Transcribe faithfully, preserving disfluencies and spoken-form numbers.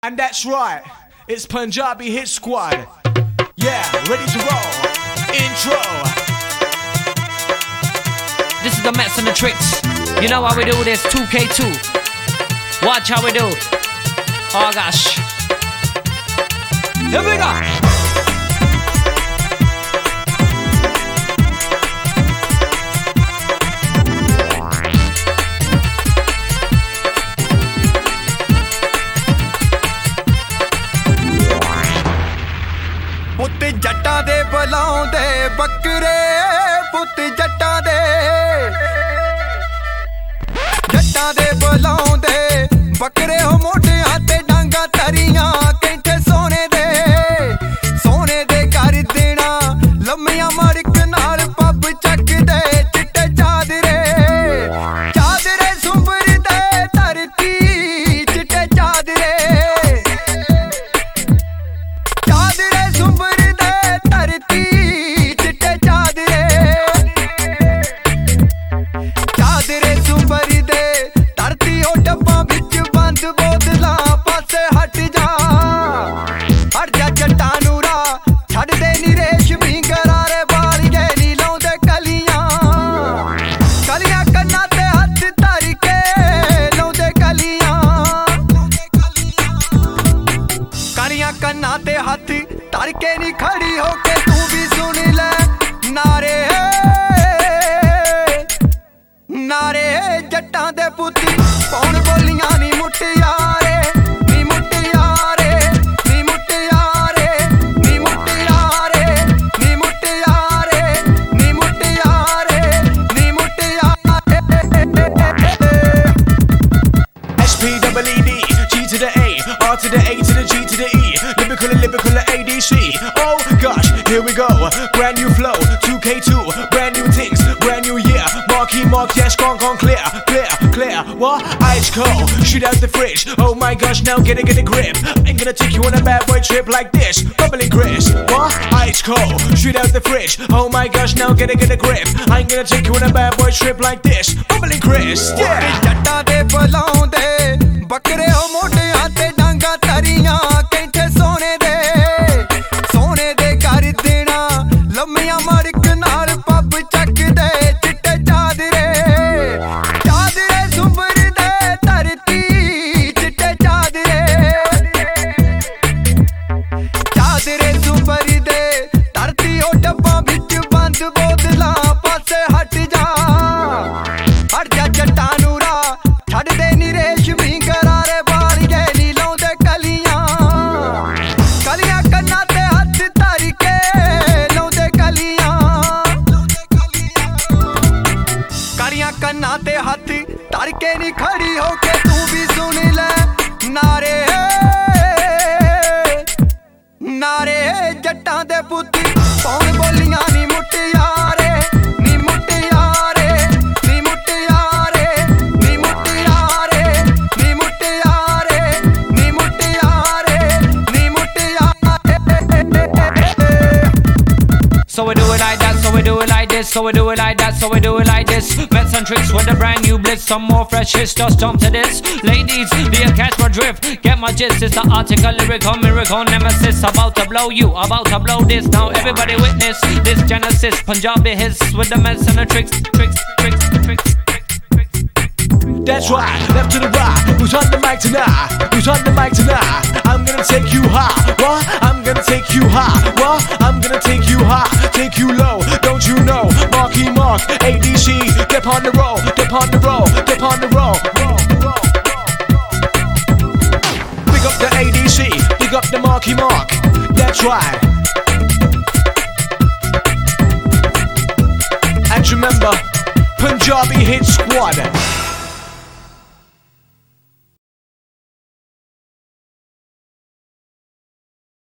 And that's right, it's Punjabi Hit Squad. Yeah, ready to roll. Intro. This is the Mets and the Tricks. You know how we do this, two K two. Watch how we do. Oh gosh. Here we go. ਪੁੱਤ ਜੱਟਾਂ ਦੇ ਬੁਲਾਉਂਦੇ ਬੱਕਰੇ ਪੁੱਤ ਜੱਟਾਂ ਦੇ ਜੱਟਾਂ ਦੇ ਬੁਲਾਉਂਦੇ ਬੱਕਰੇ ਹੋ ਮੋਢਿਆਂ ਤੇ ਡਾਂਗਾ ਤਰੀਆਂ ਕੈਂਠੇ ਸੋਨੇ ਦੇ ਸੋਨੇ ਦੇ ਕਰ ਦੇਣਾ ਲੰਮੀਆਂ ਮੜਕ ਨਾਲ ਪੱਬ ਚੱਕਦੇ ਚਿੱਟੇ ਚਾਦਰੇ ਚਾਦਰੇ ਸੁੰਬਰਦੇ ਧਰਤੀ ਚਿੱਟੇ ਚਾਦਰੇ ਕੰਨਾਂ ਤੇ ਹੱਥ ਧਰ ਕੇ ਨੀ ਖੜੀ ਹੋ ਕੇ ਤੂੰ ਵੀ ਸੁਣ ਲੈ ਨਾਰੇ ਨਾਰੇ ਜੱਟਾਂ ਦੇ ਪੁੱਤ ਕੌਣ ਬੋਲੀਆਂ ਨੀ ਮੁੱਟਿਆਰੇ ਨੀ ਮੁੱਟਿਆਰੇ ਨੀ ਮੁੱਟਿਆਰੇ ਨੀ ਮੁੱਟਿਆਰੇ ਨੀ ਮੁੱਟਿਆਰੇ ਨੀ ਮੁੱਟਿਆਰੇ ਨੀ ਮੁੱਟਿਆਰੇ S P E E D G to the A R to the A to the G to the E Lyrical and lyrical A D C. Oh gosh, here we go. Brand new flow, two K two. Brand new things, brand new year. Marky Mark, yes, gone, gone, clear, clear, clear. What? Ice cold, shoot out the fridge. Oh my gosh, now get a, get a grip. I'm gonna take you on a bad boy trip like this. Bubbly Chris. What? Ice cold, shoot out the fridge. Oh my gosh, now get a, get a grip. I'm gonna take you on a bad boy trip like this. Bubbly Chris. Yeah. ਜੱਟਾਂ ਦੇ ਬੁਲਾਉਂਦੇ ਬੱਕਰੇ ਹੋ ਮੋਢਿਆਂ ਤੇ ਡਾਂਗਾ ਤਰੀਆਂ ਕੈਂਠੇ ਸੋਨੇ ਦੇ ਸੋਨੇ ਦੇ ਕਰ ਦੇਣਾ ਲੰਮੀਆਂ ਮੜਕ ਨਾਲ ਪੱਬ ਚੱਕਦੇ ਚਿੱਟੇ ਚਾਦਰੇ ਚਾਦਰੇ ਸੁੰਬਰਦੇ ਧਰਤੀ ਚਿੱਟੇ ਚਾਦਰੇ ਚਾਦਰੇ ਸੁੰਬਰਦੇ ਧਰਤੀ ਉਹ ਡੱਬਾਂ ਵਿੱਚ ਬੰਦ ਬੋਤਲਾਂ ਪਾਸੇ ਹਟ ਜਾ ਹਟ ਜਾ ਜੱਟਾਂ ਨੂੰ ਰਾਹ ਛੱਡਦੇ ਨੀ ਰੇਸ਼ਮੀ ਗਰਾਰੇ ਵਾਲੀਏ ਨੀ ਲਾਉਂਦੇ ਕਲੀਆਂ ਕਲੀਆਂ ਕੰਨਾਂ ਤੇ ਹੱਥ ਧਰ ਕੇ ਲਾਉਂਦੇ ਕਲੀਆਂ ਕਲੀਆਂ ਕੰਨਾਂ ਤੇ ਹੱਥ ਧਰ ਕੇ ਨੀ ਖੜੀ ਹੋ ਕੇ ਤੂੰ ਵੀ ਸੁਣ ਲੈ ਨਾਰੇ ਨਾਰੇ ਜੱਟਾਂ ਦੇ ਪੁੱਤ ਕੌਣ ਬੋਲੀਆਂ ਨੀ ਮੁੱਟਿਆਰੇ ਨੀ ਮੁੱਟਿਆਰੇ ਨੀ ਮੁੱਟਿਆਰੇ ਨੀ ਮੁੱਟਿਆਰੇ ਨੀ ਮੁੱਟਿਆਰੇ ਨੀ ਮੁੱਟਿਆਰੇ ਨੀ ਮੁੱਟਿਆਰੇ So we do it like that, so we do it like this, so we do it like that, so we do it like this. Mets and Tricks with a brand new blitz, some more fresh hits, just jump to this. Ladies, do you catch my drift? Get my gist, it's the article, lyrical, miracle, nemesis. About to blow you, about to blow this. Now everybody witness this Genesis. Punjabi hits with the Mets and the Tricks, Tricks, Tricks, Tricks. That's right, left to the right. Who's on the mic tonight? Who's on the mic tonight? I'm gonna take you high. What? I'm gonna take you high. What? I'm gonna take you high, take you low. Don't you know? Marky Mark, A D C, dip on the roll, dip on the roll, dip on the roll. Big up the A D C, big up the Marky Mark. That's right. And remember, Punjabi Hit Squad.